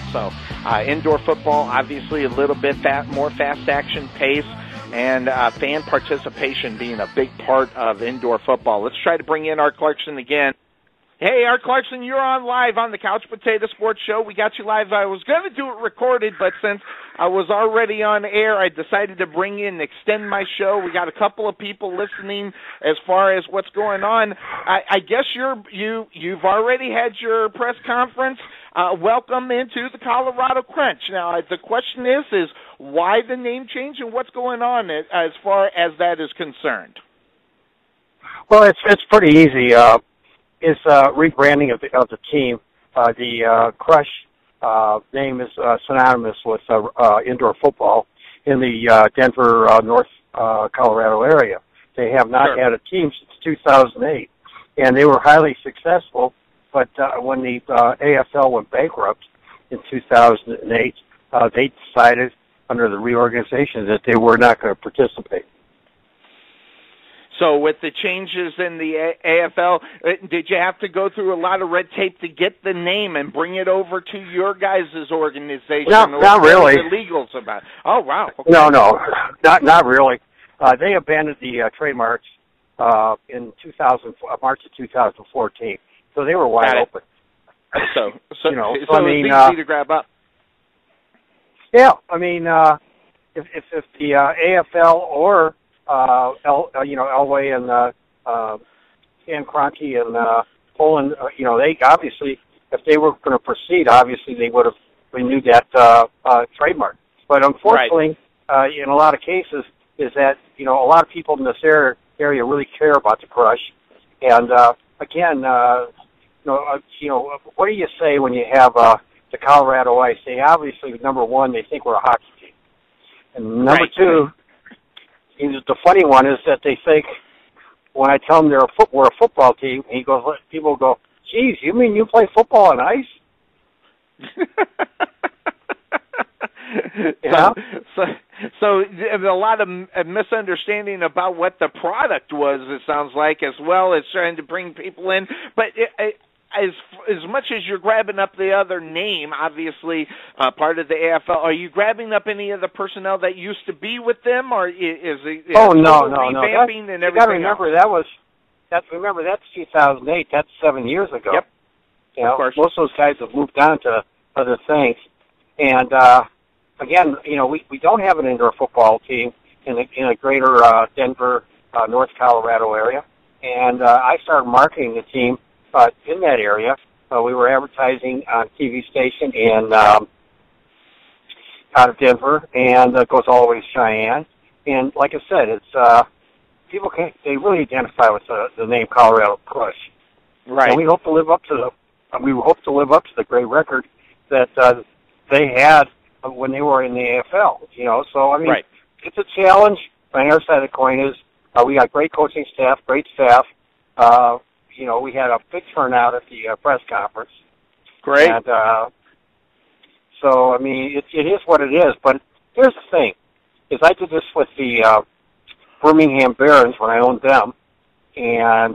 So indoor football, obviously a little bit more fast action pace, and fan participation being a big part of indoor football. Let's try to bring in Art Clarkson again. Hey, Art Clarkson, you're on live on the Couch Potato Sports Show. We got you live. I was going to do it recorded, but since I was already on air, I decided to bring in, extend my show. We got a couple of people listening as far as what's going on. I guess you've already had your press conference. Welcome into the Colorado Crunch. Now, the question is why the name change and what's going on as far as that is concerned? Well, it's pretty easy. It's rebranding of the team. The Crush name is synonymous with indoor football in the Denver, North Colorado area. They have not had a team since 2008, and they were highly successful. But when the AFL went bankrupt in 2008, they decided under the reorganization that they were not going to participate. So with the changes in the AFL, did you have to go through a lot of red tape to get the name and bring it over to your guys' organization? Not really. The legals about? Oh, wow. Okay. No, not really. They abandoned the trademarks in March of 2014, so they were wide open. So you know, so I mean, it's easy to grab up. Yeah, I mean, if the AFL or Elway and Stan Kroenke and Poland, they obviously, if they were going to proceed, obviously they would have renewed that trademark. But unfortunately, in a lot of cases, is that a lot of people in this area really care about the Crush. And again, what do you say when you have the Colorado Ice? They obviously, number one, they think we're a hockey team, and number two. The funny one is that they think when I tell them we're a football team, people go, "Geez, you mean you play football on ice?" Yeah. So a lot of misunderstanding about what the product was. It sounds like, as well as trying to bring people in, but. As much as you're grabbing up the other name, obviously part of the AFL, are you grabbing up any of the personnel that used to be with them, or is it? No. Revamping and everything. You got to remember that's 2008. That's 7 years ago. Yep. Of course. Most of those guys have moved on to other things, and again, we don't have an indoor football team in a greater Denver, North Colorado area, and I started marketing the team. In that area, we were advertising on TV station out of Denver, and it goes all the way to Cheyenne. And like I said, it's people they really identify with the name Colorado Crush. Right. And we hope to live up to the great record that they had when they were in the AFL. So I mean, It's a challenge. On the other side of the coin is we got great coaching staff, great staff. We had a big turnout at the press conference. Great. And so, I mean, it is what it is. But here's the thing, is I did this with the Birmingham Barons when I owned them. And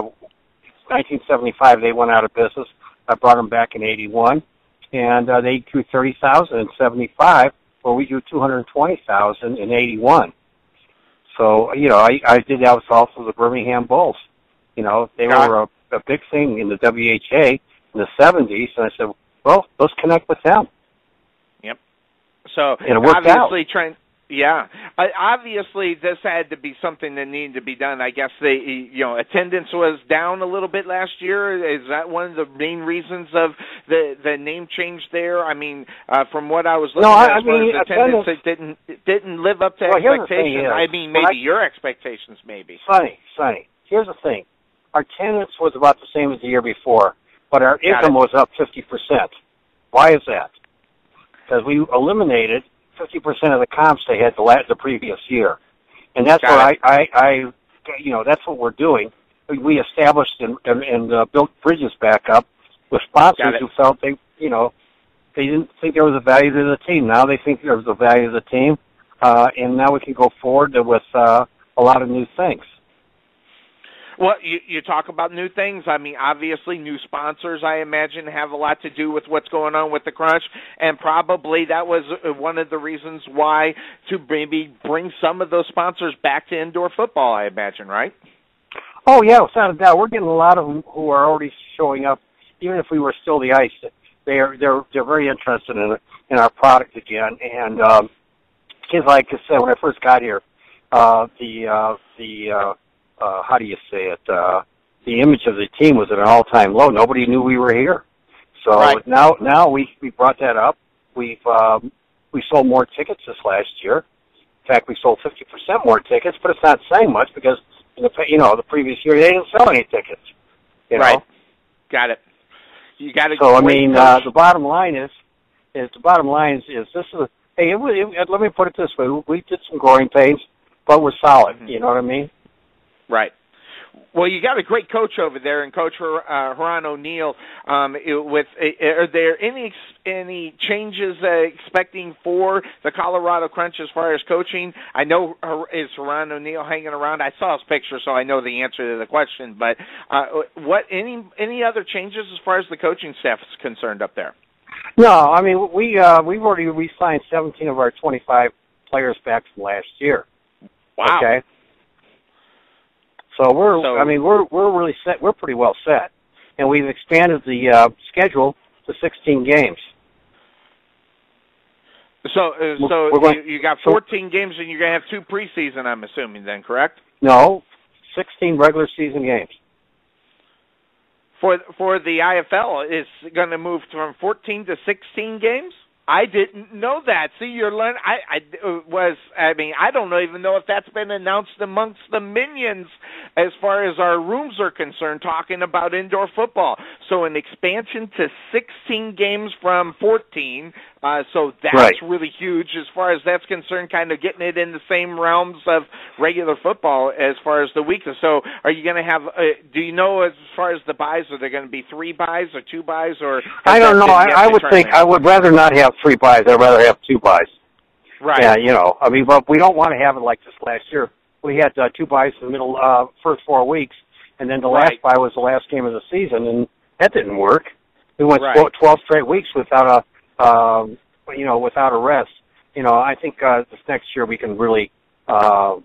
1975, they went out of business. I brought them back in 81. And they drew 30,000 in 75, where we drew 220,000 in 81. So, I did that with also the Birmingham Bulls. They were a big thing in the WHA in the 70s, and I said, well, let's connect with them. Yep. So and it worked obviously out. Obviously, this had to be something that needed to be done. I guess attendance was down a little bit last year. Is that one of the main reasons of the name change there? I mean, from what I was looking at, attendance it didn't live up to expectations. I mean, maybe your expectations, maybe. Sonny, here's the thing. Our attendance was about the same as the year before, but our income was up 50%. Why is that? Because we eliminated 50% of the comps they had the previous year. And that's what that's what we're doing. We established and built bridges back up with sponsors who felt they didn't think there was a value to the team. Now they think there was a value to the team, and now we can go forward with a lot of new things. Well, you talk about new things. I mean, obviously, new sponsors, I imagine, have a lot to do with what's going on with the Crunch, and probably that was one of the reasons why to maybe bring some of those sponsors back to indoor football, I imagine, right? Oh, yeah, without a doubt. We're getting a lot of them who are already showing up, even if we were still the ice. They're very interested in our product again. And kids, like I said, when I first got here, how do you say it? The image of the team was at an all-time low. Nobody knew we were here. So right. now we brought that up. We sold more tickets this last year. In fact, we sold 50% more tickets, but it's not saying much because the previous year they didn't sell any tickets. Right. Got it. You got to. So I mean, the bottom line is this is hey. Let me put it this way: we did some growing pains, but we're solid. Mm-hmm. You know what I mean? Right. Well, you got a great coach over there, and Coach Haran O'Neal. Are there any changes expecting for the Colorado Crunch as far as coaching? I know is Haran O'Neal hanging around. I saw his picture, so I know the answer to the question. But any other changes as far as the coaching staff is concerned up there? No, I mean we've already re-signed 17 of our 25 players back from last year. Wow. Okay. So we're really set. We're pretty well set, and we've expanded the schedule to 16 games. So you got 14 games, and you're going to have 2 preseason, I'm assuming, then, correct? No, 16 regular season games. For the IFL, it's going to move from 14 to 16 games? I didn't know that. See, you're learning. I don't even know if that's been announced amongst the minions as far as our rooms are concerned, talking about indoor football. So an expansion to 16 games from 14. So that's right. Really huge as far as that's concerned, kind of getting it in the same realms of regular football as far as the weeks. So are you going to have, do you know as far as the buys, are there going to be 3 buys or 2 buys? Or I don't know. I would think I would rather not have 3 buys. I'd rather have 2 buys. Right. Yeah, I mean, but we don't want to have it like this last year. We had 2 buys in the middle, first 4 weeks, and then the last buy was the last game of the season, and that didn't work. We went 12 straight weeks without without a rest. I think this next year we can really, how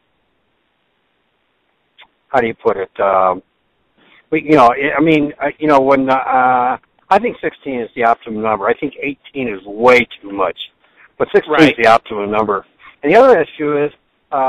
do you put it? I think 16 is the optimum number. I think 18 is way too much, but 16 is the optimum number. And the other issue is,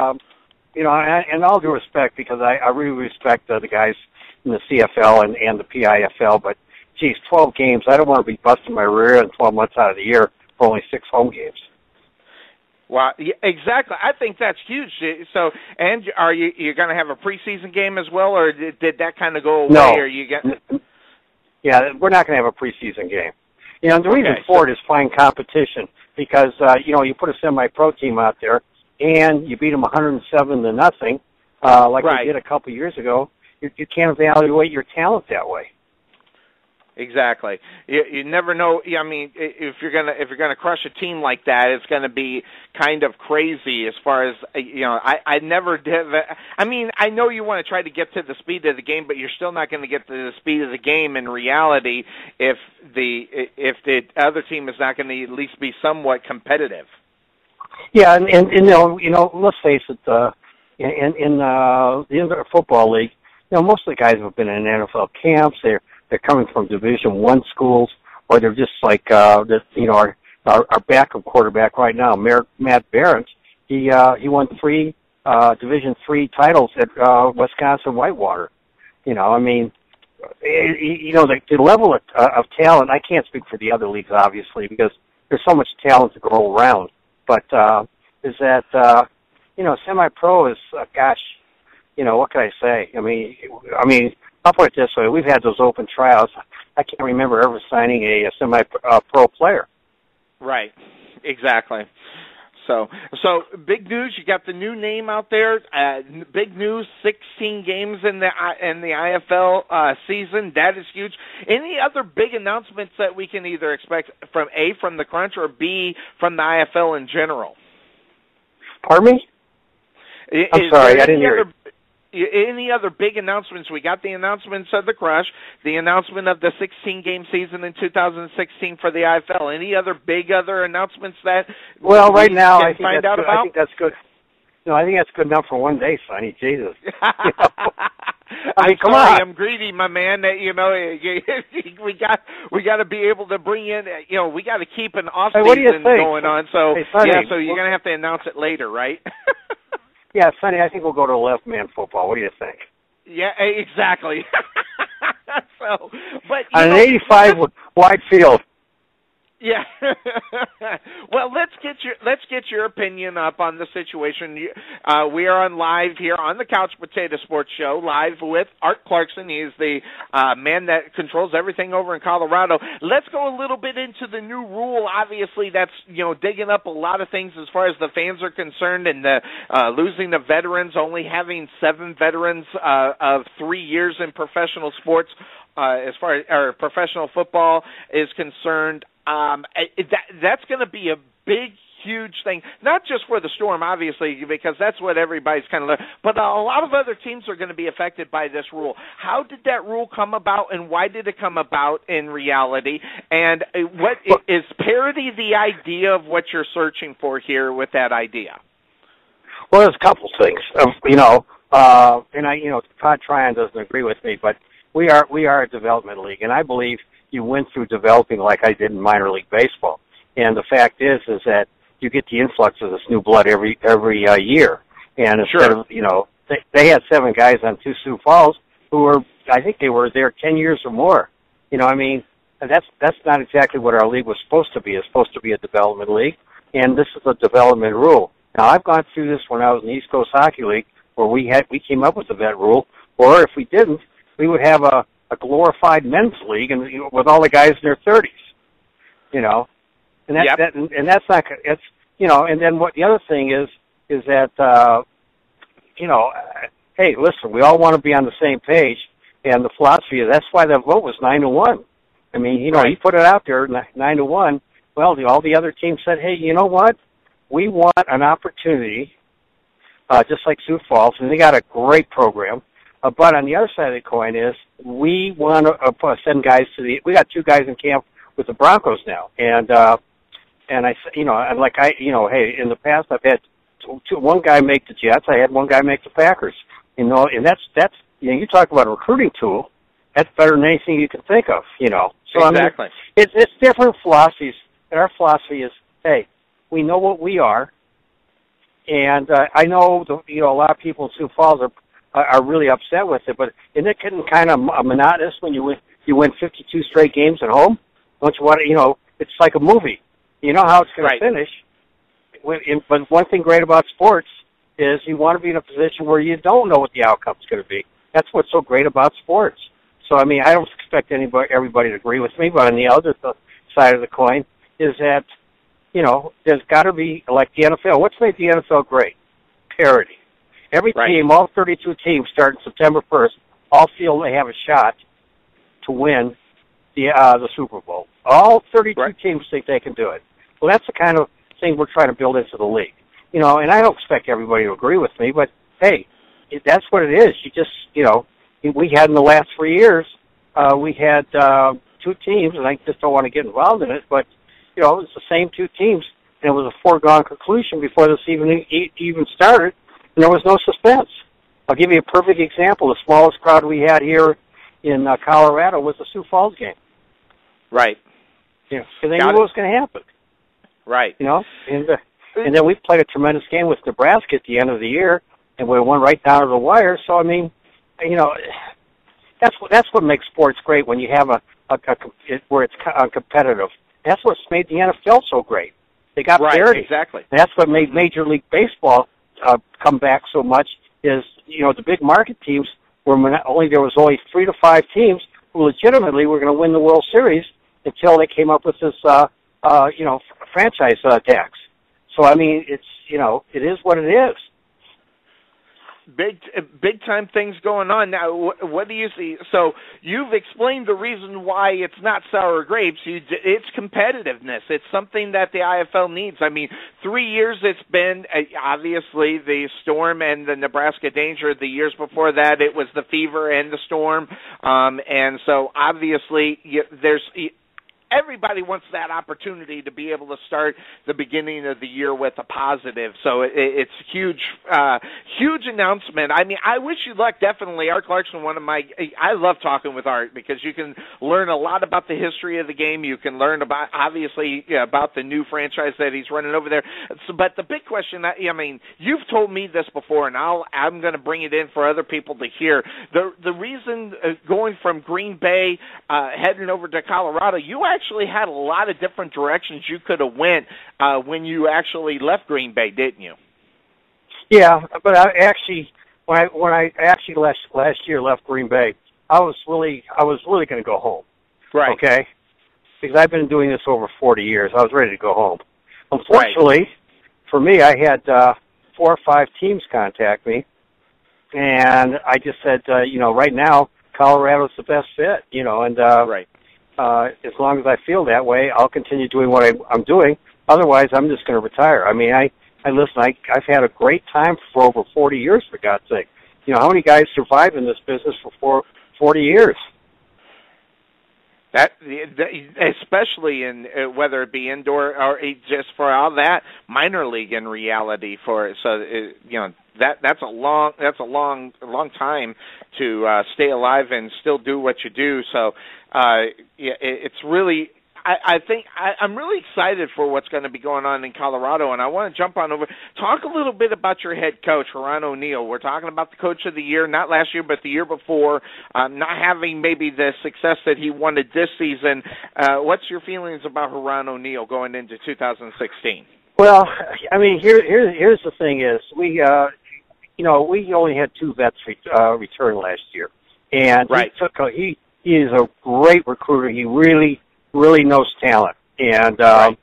and all due respect, because I really respect the guys in the CFL and the PIFL, but geez, 12 games. I don't want to be busting my rear in 12 months out of the year for only 6 home games. Well, yeah, exactly. I think that's huge. So, and are you going to have a preseason game as well, or did that kind of go away? No. Or you get? Yeah, we're not going to have a preseason game. The reason for it is fine competition because you put a semi-pro team out there and you beat them 107-0, like we did a couple years ago. You can't evaluate your talent that way. Exactly. You never know. I mean, if you're gonna crush a team like that, it's gonna be kind of crazy. As far as I never did. I mean, I know you want to try to get to the speed of the game, but you're still not going to get to the speed of the game in reality if the other team is not going to at least be somewhat competitive. Yeah, and let's face it. In the Indoor Football League, most of the guys have been in NFL camps. They're coming from Division I schools, or they're just like our backup quarterback right now, Matt Barrett. He won 3 Division III titles at Wisconsin Whitewater. I mean, the level of talent. I can't speak for the other leagues, obviously, because there's so much talent to go around. But is that semi-pro is gosh, what can I say? I mean. I'll put it this way. We've had those open tryouts. I can't remember ever signing a semi-pro player. Right. Exactly. So big news. You got the new name out there. Big news. 16 games in the IFL season. That is huge. Any other big announcements that we can either expect from the Crunch or B from the IFL in general? Pardon me? I'm sorry. I didn't hear it. any other big announcements? We got the announcements of the Crush, the announcement of the 16-game season in 2016 for the IFL. Any other big announcements that right now I think that's good. No, I think that's good enough for one day, Sonny. Jesus. Come on. I'm greedy, my man. We got to be able to bring in. We got to keep an off season going on. So Sonny, so you're gonna have to announce it later, right? Yeah, Sonny. I think we'll go to 11-man football. What do you think? Yeah, exactly. So, but on an 85 wide field. Yeah. Well, let's get your opinion up on the situation. We are on live here on the Couch Potato Sports Show, live with Art Clarkson. He is the man that controls everything over in Colorado. Let's go a little bit into the new rule. Obviously, that's digging up a lot of things as far as the fans are concerned, and the losing the veterans, only having 7 veterans of 3 years in professional sports. As far as professional football is concerned, that's going to be a big, huge thing, not just for the Storm, obviously, because that's what everybody's kind of learning, but a lot of other teams are going to be affected by this rule. How did that rule come about, and why did it come about in reality? And is parity the idea of what you're searching for here with that idea? Well, there's a couple things. And Todd Tryon doesn't agree with me, but we are a development league, and I believe you went through developing like I did in minor league baseball. And the fact is that you get the influx of this new blood every year. And instead of they had 7 guys on 2 Sioux Falls who were, I think they were there 10 years or more. And that's not exactly what our league was supposed to be. It's supposed to be a development league, and this is a development rule. Now I've gone through this when I was in the East Coast Hockey League, where we came up with the vet rule, or if we didn't, we would have a glorified men's league and with all the guys in their 30s, and that's not, it's, and then what the other thing is that, hey, listen, we all want to be on the same page, and the philosophy is that's why the vote was 9-1. I mean, right. He put it out there 9-1. Well, all the other teams said, hey, you know what? We want an opportunity, just like Sioux Falls, and they got a great program. But on the other side of the coin is we want to send guys we got 2 guys in camp with the Broncos now, and I, hey, in the past I've had one guy make the Jets, I had one guy make the Packers, and that's you talk about a recruiting tool, that's better than anything you can think of, So exactly. It's different philosophies, and our philosophy is, hey, we know what we are, and I know a lot of people in Sioux Falls are really upset with it, but isn't it getting kind of monotonous when you win 52 straight games at home? Don't you want to, it's like a movie. You know how it's going to finish. But one thing great about sports is you want to be in a position where you don't know what the outcome's going to be. That's what's so great about sports. So, I mean, I don't expect everybody to agree with me, but on the other side of the coin is that, there's got to be, like the NFL. What's made the NFL great? Parity. Every team, all 32 teams starting September 1st, all feel they have a shot to win the Super Bowl. All 32 teams think they can do it. Well, that's the kind of thing we're trying to build into the league. And I don't expect everybody to agree with me, but, hey, that's what it is. You just, we had in the last 3 years, we had 2 teams, and I just don't want to get involved in it, but, it was the same 2 teams, and it was a foregone conclusion before this even started. And there was no suspense. I'll give you a perfect example. The smallest crowd we had here in Colorado was the Sioux Falls game. Right. Because they knew what was going to happen. Right. And then we played a tremendous game with Nebraska at the end of the year, and we went right down to the wire. So, I mean, that's what makes sports great when you have where it's competitive. That's what's made the NFL so great. They got parity. Exactly. And that's what made Major League Baseball come back so much is, the big market teams there was only 3 to 5 teams who legitimately were going to win the World Series until they came up with this, franchise tax. So, I mean, it's, it is what it is. big time things going on now. What do you see? So you've explained the reason why it's not sour grapes. It's competitiveness. It's something that the IFL needs. I mean, 3 years it's been obviously the Storm and the Nebraska Danger. The years before that, it was the Fever and the Storm, and so obviously there's. Everybody wants that opportunity to be able to start the beginning of the year with a positive. So it's huge announcement. I mean, I wish you luck, definitely. Art Clarkson, I love talking with Art because you can learn a lot about the history of the game. You can learn about, obviously, about the new franchise that he's running over there. But the big question, I mean, you've told me this before, and I'm going to bring it in for other people to hear. The reason going from Green Bay, heading over to Colorado, you actually had a lot of different directions you could have went when you actually left Green Bay, didn't you? Yeah, but I actually, when I actually last year left Green Bay, I was really going to go home. Right. Okay. Because I've been doing this over 40 years. I was ready to go home. Unfortunately, for me, I had 4 or 5 teams contact me, and I just said, right now Colorado's the best fit. And right. As long as I feel that way, I'll continue doing what I'm doing. Otherwise, I'm just going to retire. I mean, I've had a great time for over 40 years, for God's sake. How many guys survive in this business for 40 years? That especially in whether it be indoor or just for all that minor league in reality that's a long time to stay alive and still do what you do. So it's really. I think I'm really excited for what's going to be going on in Colorado, and I want to jump on over. Talk a little bit about your head coach, Haran O'Neal. We're talking about the coach of the year, not last year, but the year before, not having maybe the success that he wanted this season. What's your feelings about Haran O'Neal going into 2016? Well, I mean, here's the thing is, we only had 2 vets return last year, and right. He is a great recruiter. He really knows talent, and right.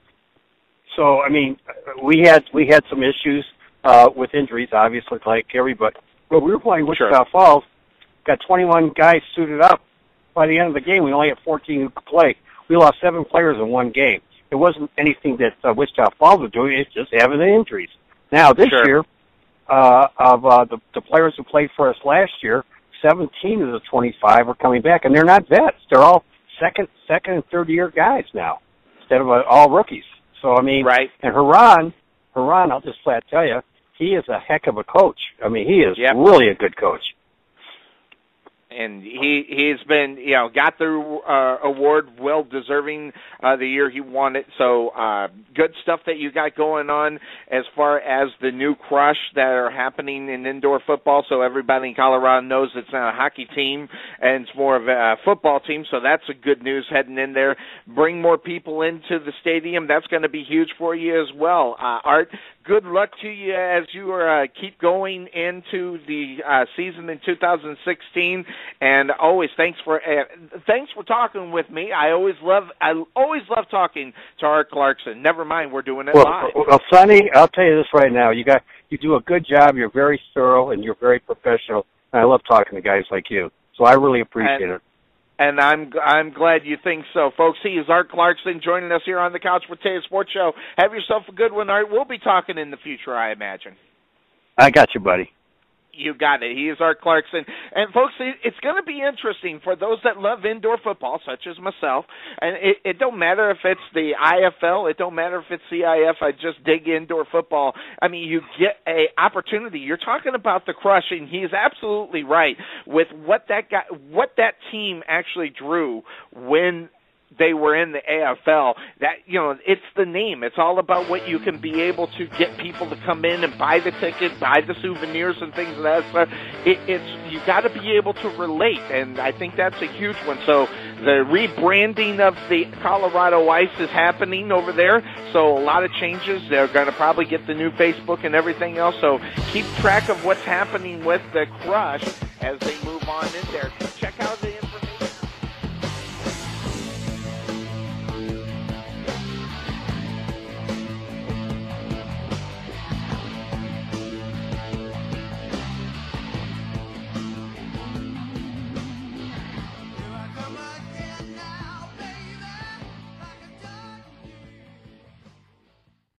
So I mean, we had some issues with injuries, obviously, like everybody. But we were playing Wichita Falls, got 21 guys suited up. By the end of the game, we only had 14 who could play. We lost 7 players in one game. It wasn't anything that Wichita Falls was doing. It's just having the injuries. Now this year, of the players who played for us last year, 17 of the 25 are coming back, and they're not vets. They're all second and third year guys now, instead of all rookies. So I mean, right. And Haran, I'll just flat tell you, he is a heck of a coach. I mean, he is really a good coach. And he's been, got the award, well deserving the year he won it. So good stuff that you got going on as far as the new crush that are happening in indoor football. So everybody in Colorado knows it's not a hockey team and it's more of a football team. So that's a good news heading in there. Bring more people into the stadium. That's going to be huge for you as well. Art, good luck to you as you keep going into the season in 2016. And always thanks for talking with me. I always love talking to Art Clarkson. Never mind, we're doing it live. Well, Sonny, I'll tell you this right now. You do a good job. You're very thorough and you're very professional. And I love talking to guys like you. So I really appreciate it. And I'm glad you think so, folks. He is Art Clarkson joining us here on the Couch Potato Sports Show. Have yourself a good one, Art. We'll be talking in the future, I imagine. I got you, buddy. You got it. He is Art Clarkson. And, folks, it's going to be interesting for those that love indoor football, such as myself. And it don't matter if it's the IFL. It don't matter if it's CIF. I just dig indoor football. I mean, you get a opportunity. You're talking about the crush, and he's absolutely right with what that team actually drew when they were in the AFL. That, it's the name. It's all about what you can be able to get people to come in and buy the ticket, buy the souvenirs and things of that stuff. You got to be able to relate, and I think that's a huge one. So the rebranding of the Colorado Ice is happening over there. So a lot of changes. They're going to probably get the new Facebook and everything else. So keep track of what's happening with the Crush as they move on in there.